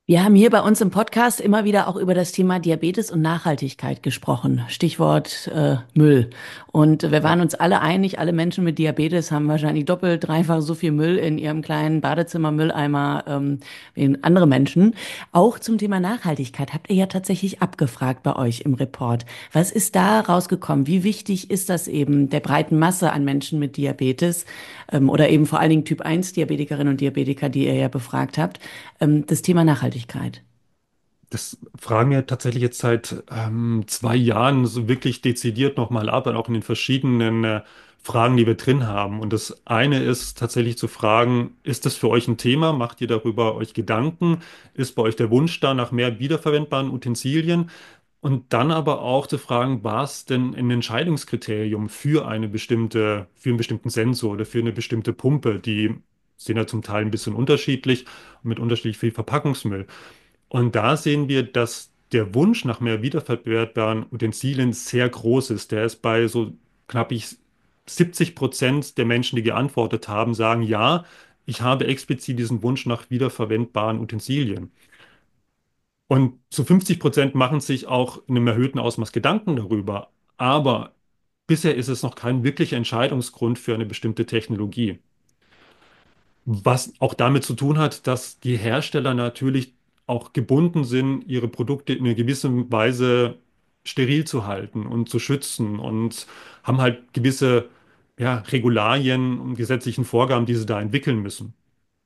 Wir haben hier bei uns im Podcast immer wieder auch über das Thema Diabetes und Nachhaltigkeit gesprochen. Stichwort äh, Müll. Und wir waren Ja. uns alle einig, alle Menschen mit Diabetes haben wahrscheinlich doppelt, dreifach so viel Müll in ihrem kleinen Badezimmer-Mülleimer ähm, wie andere Menschen. Auch zum Thema Nachhaltigkeit habt ihr ja tatsächlich abgefragt bei euch im Report. Was ist da rausgekommen? Wie wichtig ist das eben der breiten Masse an Menschen mit Diabetes ähm, oder eben vor allen Dingen Typ eins Diabetikerinnen und Diabetiker, die ihr ja befragt habt? Ähm, das Thema Nachhaltigkeit. Das fragen wir tatsächlich jetzt seit ähm, zwei Jahren so wirklich dezidiert nochmal ab, und auch in den verschiedenen äh, Fragen, die wir drin haben. Und das eine ist tatsächlich zu fragen, ist das für euch ein Thema? Macht ihr darüber euch Gedanken? Ist bei euch der Wunsch da nach mehr wiederverwendbaren Utensilien? Und dann aber auch zu fragen, war es denn ein Entscheidungskriterium für eine bestimmte, für einen bestimmten Sensor oder für eine bestimmte Pumpe? Die sind ja zum Teil ein bisschen unterschiedlich und mit unterschiedlich viel Verpackungsmüll. Und da sehen wir, dass der Wunsch nach mehr wiederverwertbaren Utensilien sehr groß ist. Der ist bei so knapp ich siebzig Prozent der Menschen, die geantwortet haben, sagen, ja, ich habe explizit diesen Wunsch nach wiederverwendbaren Utensilien. Und zu fünfzig Prozent machen sich auch in einem erhöhten Ausmaß Gedanken darüber. Aber bisher ist es noch kein wirklicher Entscheidungsgrund für eine bestimmte Technologie. Was auch damit zu tun hat, dass die Hersteller natürlich auch gebunden sind, ihre Produkte in einer gewissen Weise steril zu halten und zu schützen, und haben halt gewisse, ja, Regularien und gesetzlichen Vorgaben, die sie da entwickeln müssen.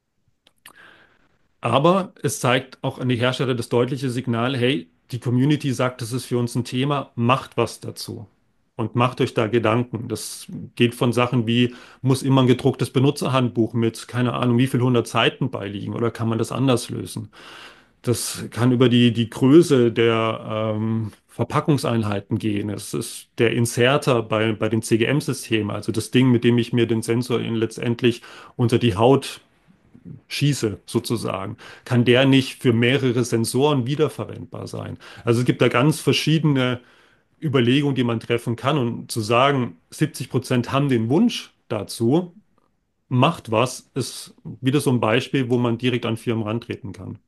Aber es zeigt auch an die Hersteller das deutliche Signal, hey, die Community sagt, das ist für uns ein Thema, macht was dazu. Und macht euch da Gedanken. Das geht von Sachen wie, muss immer ein gedrucktes Benutzerhandbuch mit, keine Ahnung, wie viel hundert Seiten beiliegen, oder kann man das anders lösen? Das kann über die, die Größe der ähm, Verpackungseinheiten gehen. Es ist der Inserter bei, bei den C G M-Systemen, also das Ding, mit dem ich mir den Sensor in letztendlich unter die Haut schieße, sozusagen, kann der nicht für mehrere Sensoren wiederverwendbar sein. Also es gibt da ganz verschiedene Überlegungen, die man treffen kann, und zu sagen, siebzig Prozent haben den Wunsch dazu, macht was, ist wieder so ein Beispiel, wo man direkt an Firmen rantreten kann.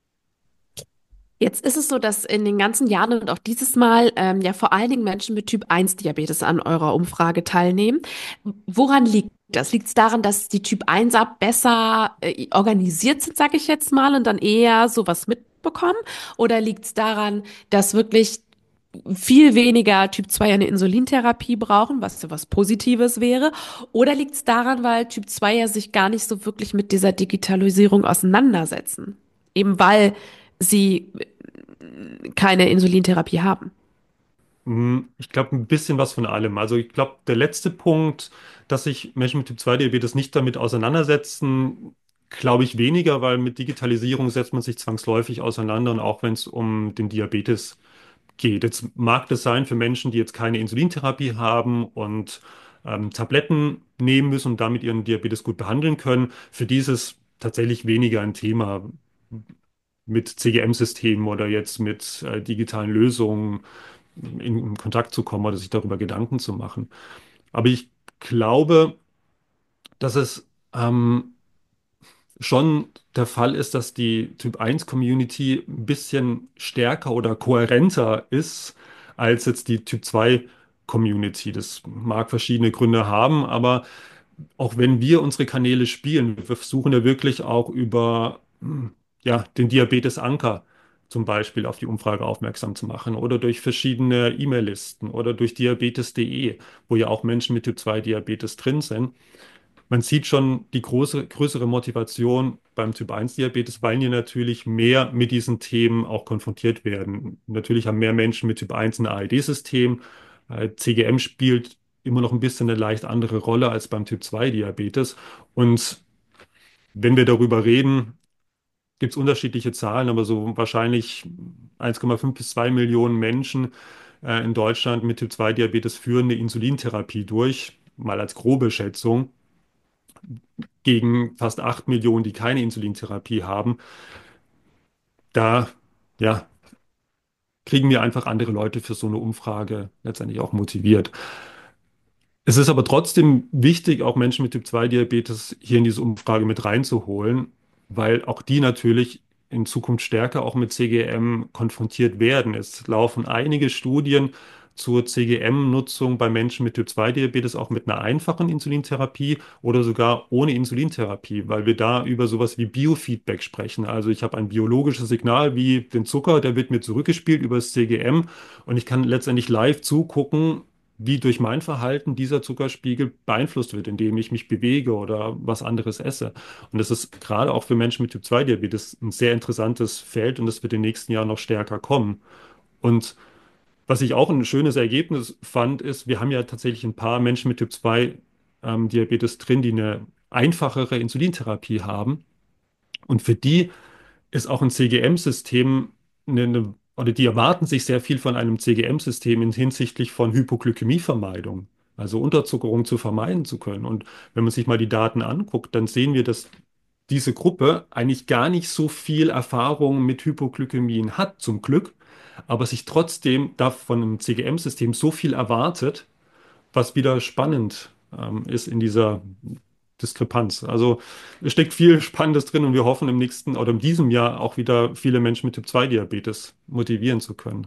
Jetzt ist es so, dass in den ganzen Jahren und auch dieses Mal ähm, ja vor allen Dingen Menschen mit Typ eins Diabetes an eurer Umfrage teilnehmen. Woran liegt das? Liegt es daran, dass die Typ einser besser äh, organisiert sind, sage ich jetzt mal, und dann eher sowas mitbekommen? Oder liegt es daran, dass wirklich viel weniger Typ zwei eine Insulintherapie brauchen, was ja was Positives wäre? Oder liegt es daran, weil Typ zwei ja sich gar nicht so wirklich mit dieser Digitalisierung auseinandersetzen? Eben weil sie keine Insulintherapie haben. Hm, Ich glaube, ein bisschen was von allem. Also ich glaube, der letzte Punkt, dass sich Menschen mit Typ zwei Diabetes nicht damit auseinandersetzen, glaube ich weniger, weil mit Digitalisierung setzt man sich zwangsläufig auseinander, und auch wenn es um den Diabetes geht. Jetzt mag das sein für Menschen, die jetzt keine Insulintherapie haben und ähm, Tabletten nehmen müssen und damit ihren Diabetes gut behandeln können. Für die ist es tatsächlich weniger ein Thema mit C G M-Systemen oder jetzt mit äh, digitalen Lösungen in, in Kontakt zu kommen oder sich darüber Gedanken zu machen. Aber ich glaube, dass es ähm, schon der Fall ist, dass die Typ eins Community ein bisschen stärker oder kohärenter ist als jetzt die Typ zwei Community. Das mag verschiedene Gründe haben, aber auch wenn wir unsere Kanäle spielen, wir versuchen ja wirklich auch über hm, ja, den Diabetes-Anker zum Beispiel auf die Umfrage aufmerksam zu machen, oder durch verschiedene E-Mail-Listen oder durch diabetes punkt de, wo ja auch Menschen mit Typ zwei Diabetes drin sind. Man sieht schon die große, größere Motivation beim Typ eins Diabetes, weil die natürlich mehr mit diesen Themen auch konfrontiert werden. Natürlich haben mehr Menschen mit Typ eins ein A E D-System. Äh, C G M spielt immer noch ein bisschen eine leicht andere Rolle als beim Typ zwei Diabetes. Und wenn wir darüber reden, gibt es unterschiedliche Zahlen, aber so wahrscheinlich eins Komma fünf bis zwei Millionen Menschen äh, in Deutschland mit Typ zwei Diabetes führen eine Insulintherapie durch, mal als grobe Schätzung, gegen fast acht Millionen, die keine Insulintherapie haben. Da, ja, kriegen wir einfach andere Leute für so eine Umfrage letztendlich auch motiviert. Es ist aber trotzdem wichtig, auch Menschen mit Typ zwei Diabetes hier in diese Umfrage mit reinzuholen, weil auch die natürlich in Zukunft stärker auch mit C G M konfrontiert werden. Es laufen einige Studien zur C G M-Nutzung bei Menschen mit Typ-zwei-Diabetes, auch mit einer einfachen Insulintherapie oder sogar ohne Insulintherapie, weil wir da über sowas wie Biofeedback sprechen. Also ich habe ein biologisches Signal wie den Zucker, der wird mir zurückgespielt über das C G M und ich kann letztendlich live zugucken, wie durch mein Verhalten dieser Zuckerspiegel beeinflusst wird, indem ich mich bewege oder was anderes esse. Und das ist gerade auch für Menschen mit Typ-zwei-Diabetes ein sehr interessantes Feld und das wird in den nächsten Jahren noch stärker kommen. Und was ich auch ein schönes Ergebnis fand, ist, wir haben ja tatsächlich ein paar Menschen mit Typ zwei ähm, Diabetes drin, die eine einfachere Insulintherapie haben. Und für die ist auch ein C G M-System eine, eine, oder die erwarten sich sehr viel von einem C G M-System in hinsichtlich von Hypoglykämievermeidung, also Unterzuckerung zu vermeiden zu können. Und wenn man sich mal die Daten anguckt, dann sehen wir, dass diese Gruppe eigentlich gar nicht so viel Erfahrung mit Hypoglykämien hat, zum Glück, aber sich trotzdem da von einem C G M-System so viel erwartet, was wieder spannend ähm, ist in dieser Diskrepanz. Also es steckt viel Spannendes drin und wir hoffen im nächsten oder in diesem Jahr auch wieder viele Menschen mit Typ-zwei-Diabetes motivieren zu können.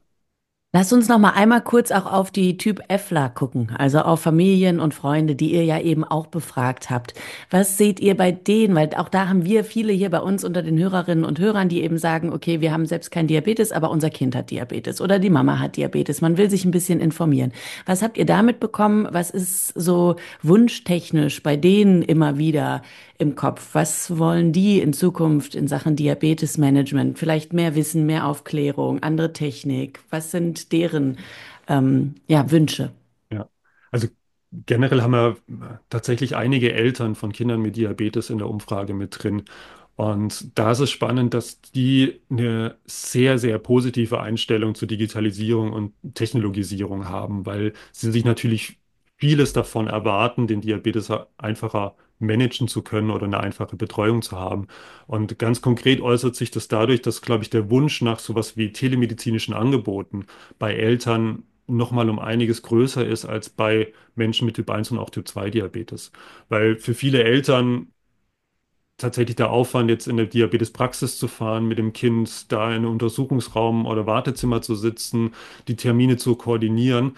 Lass uns noch mal einmal kurz auch auf die Typ-Fler gucken, also auf Familien und Freunde, die ihr ja eben auch befragt habt. Was seht ihr bei denen? Weil auch da haben wir viele hier bei uns unter den Hörerinnen und Hörern, die eben sagen, okay, wir haben selbst kein Diabetes, aber unser Kind hat Diabetes oder die Mama hat Diabetes. Man will sich ein bisschen informieren. Was habt ihr damit bekommen? Was ist so wunschtechnisch bei denen immer wieder im Kopf? Was wollen die in Zukunft in Sachen Diabetesmanagement? Vielleicht mehr Wissen, mehr Aufklärung, andere Technik? Was sind deren ähm, ja, Wünsche? Ja, also generell haben wir tatsächlich einige Eltern von Kindern mit Diabetes in der Umfrage mit drin. Und da ist es spannend, dass die eine sehr, sehr positive Einstellung zur Digitalisierung und Technologisierung haben, weil sie sich natürlich vieles davon erwarten, den Diabetes einfacher managen zu können oder eine einfache Betreuung zu haben. Und ganz konkret äußert sich das dadurch, dass, glaube ich, der Wunsch nach sowas wie telemedizinischen Angeboten bei Eltern nochmal um einiges größer ist als bei Menschen mit Typ eins und auch Typ zwei Diabetes. Weil für viele Eltern tatsächlich der Aufwand, jetzt in der Diabetespraxis zu fahren, mit dem Kind da in einem Untersuchungsraum oder Wartezimmer zu sitzen, die Termine zu koordinieren,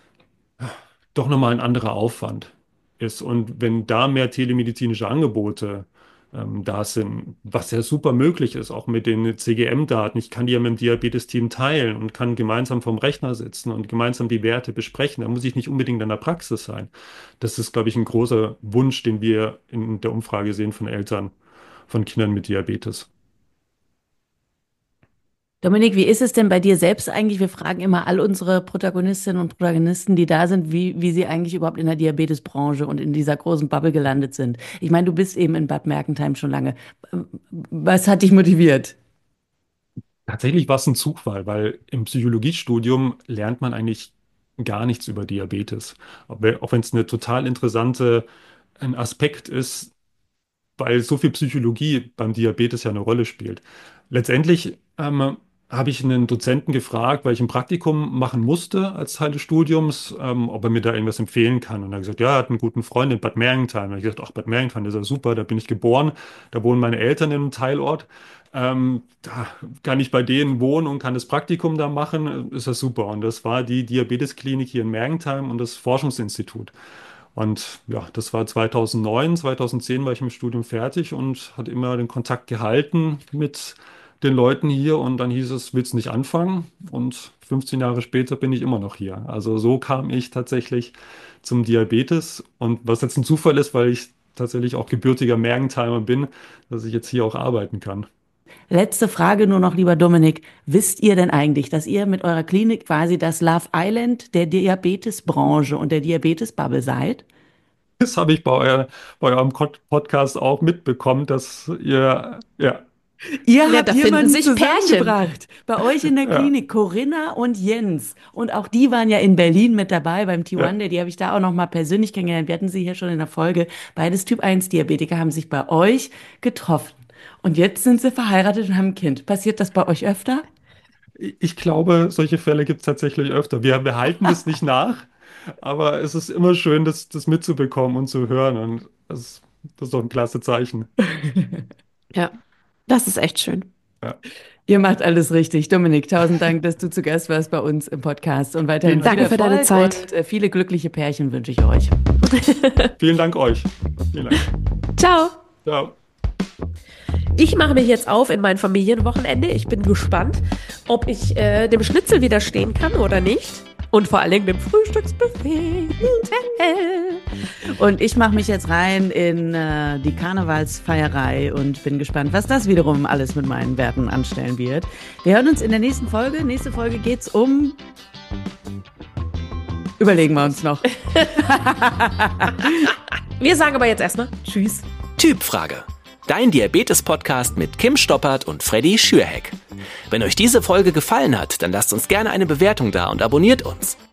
doch nochmal ein anderer Aufwand ist. Und wenn da mehr telemedizinische Angebote ähm, da sind, was ja super möglich ist, auch mit den C G M-Daten, ich kann die ja mit dem Diabetes-Team teilen und kann gemeinsam vom Rechner sitzen und gemeinsam die Werte besprechen. Da muss ich nicht unbedingt in der Praxis sein. Das ist, glaube ich, ein großer Wunsch, den wir in der Umfrage sehen von Eltern von Kindern mit Diabetes. Dominik, wie ist es denn bei dir selbst eigentlich? Wir fragen immer all unsere Protagonistinnen und Protagonisten, die da sind, wie, wie sie eigentlich überhaupt in der Diabetesbranche und in dieser großen Bubble gelandet sind. Ich meine, du bist eben in Bad Mergentheim schon lange. Was hat dich motiviert? Tatsächlich war es ein Zufall, weil im Psychologiestudium lernt man eigentlich gar nichts über Diabetes. Auch wenn auch wenn es eine total interessante ein Aspekt ist, weil so viel Psychologie beim Diabetes ja eine Rolle spielt. Letztendlich ähm, habe ich einen Dozenten gefragt, weil ich ein Praktikum machen musste als Teil des Studiums, ähm, ob er mir da irgendwas empfehlen kann. Und er hat gesagt, ja, er hat einen guten Freund in Bad Mergentheim. Und ich gesagt, ach, Bad Mergentheim, das ist ja super, da bin ich geboren, da wohnen meine Eltern in einem Teilort. Ähm, da kann ich bei denen wohnen und kann das Praktikum da machen, ist das super. Und das war die Diabetesklinik hier in Mergentheim und das Forschungsinstitut. Und ja, das war zweitausendneun, zweitausendzehn war ich im Studium fertig und hatte immer den Kontakt gehalten mit den Leuten hier. Und dann hieß es, willst du nicht anfangen? Und fünfzehn Jahre später bin ich immer noch hier. Also so kam ich tatsächlich zum Diabetes. Und was jetzt ein Zufall ist, weil ich tatsächlich auch gebürtiger Mergentheimer bin, dass ich jetzt hier auch arbeiten kann. Letzte Frage nur noch, lieber Dominik. Wisst ihr denn eigentlich, dass ihr mit eurer Klinik quasi das Love Island der Diabetesbranche und der Diabetesbubble seid? Das habe ich bei, euer, bei eurem Ko- Podcast auch mitbekommen, dass ihr, ja, Ihr Ja, habt da finden jemanden sich Pärchen. zusammengebracht. Bei euch in der ja, Klinik, Corinna und Jens. Und auch die waren ja in Berlin mit dabei beim T eins ja. Day. Die habe ich da auch noch mal persönlich kennengelernt. Wir hatten sie hier schon in der Folge. Beides Typ eins Diabetiker haben sich bei euch getroffen. Und jetzt sind sie verheiratet und haben ein Kind. Passiert das bei euch öfter? Ich glaube, solche Fälle gibt es tatsächlich öfter. Wir, wir halten das nicht nach, aber es ist immer schön, das, das mitzubekommen und zu hören. Und das, das ist doch ein klasse Zeichen. Ja. Das ist echt schön. Ja. Ihr macht alles richtig. Dominik, tausend Dank, dass du zu Gast warst bei uns im Podcast und weiterhin Danke viel für deine Erfolg Zeit. Und äh, viele glückliche Pärchen wünsche ich euch. Vielen Dank euch. Vielen Dank. Ciao. Ciao. Ich mache mich jetzt auf in mein Familienwochenende. Ich bin gespannt, ob ich äh, dem Schnitzel widerstehen kann oder nicht. Und vor allen Dingen dem Frühstücksbuffet. Und ich mache mich jetzt rein in äh, die Karnevalsfeierei und bin gespannt, was das wiederum alles mit meinen Werten anstellen wird. Wir hören uns in der nächsten Folge. Nächste Folge geht's um... Überlegen wir uns noch. Wir sagen aber jetzt erstmal Tschüss. Typfrage. Dein Diabetes-Podcast mit Kim Stoppert und Freddy Schürheck. Wenn euch diese Folge gefallen hat, dann lasst uns gerne eine Bewertung da und abonniert uns.